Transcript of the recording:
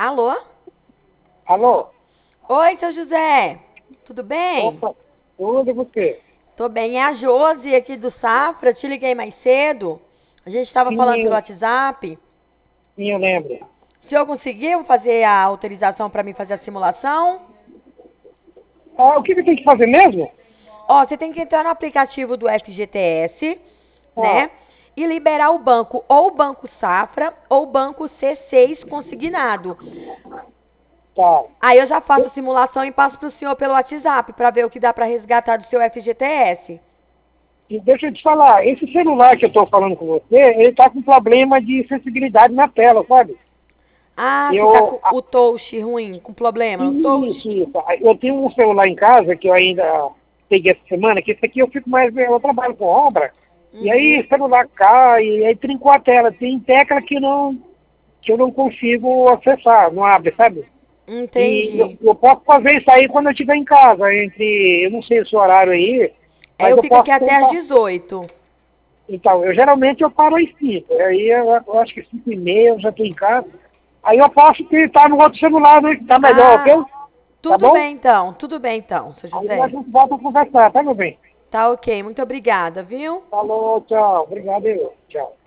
Alô? Alô? Oi, seu José. Tudo bem? Opa, tudo e você? Tô bem. É a Josi aqui do Safra. Te liguei mais cedo. A gente estava falando pelo Sim, WhatsApp. sim, eu lembro. O senhor conseguiu fazer a autorização para mim fazer a simulação? Ah, o que que tem que fazer mesmo? Ó, você tem que entrar no aplicativo do FGTS, Ah, né? E liberar o banco, ou o Banco Safra, ou o Banco C6 consignado. tá. Aí eu já faço a simulação e passo pro senhor pelo WhatsApp para ver o que dá para resgatar do seu FGTS. E deixa eu te falar, esse celular que eu tô falando com você, ele tá com problema de sensibilidade na tela, sabe? Ah, você tá Eu, com o touch ruim, com problema no touch? isso. Eu tenho um celular em casa que eu ainda peguei essa semana, que esse aqui eu fico mais, eu trabalho com obra, e aí Uhum, o celular cai, e aí trincou a tela. Tem tecla que eu não consigo acessar, não abre, sabe? E eu, entendi. eu posso fazer isso aí quando eu estiver em casa, eu não sei o seu horário aí, É, mas eu eu fico posso aqui até às tentar. 18. Então, eu geralmente eu paro às 5, aí eu acho que 5h30 eu já estou em casa. Aí eu posso tentar no outro celular, né, que tá melhor, ok? Ah, Tá bom? tudo bem então, seu Aí a José. gente volta a conversar, tá, meu bem? Tá ok, muito obrigada, viu? Falou, tchau. Obrigado, eu. Tchau.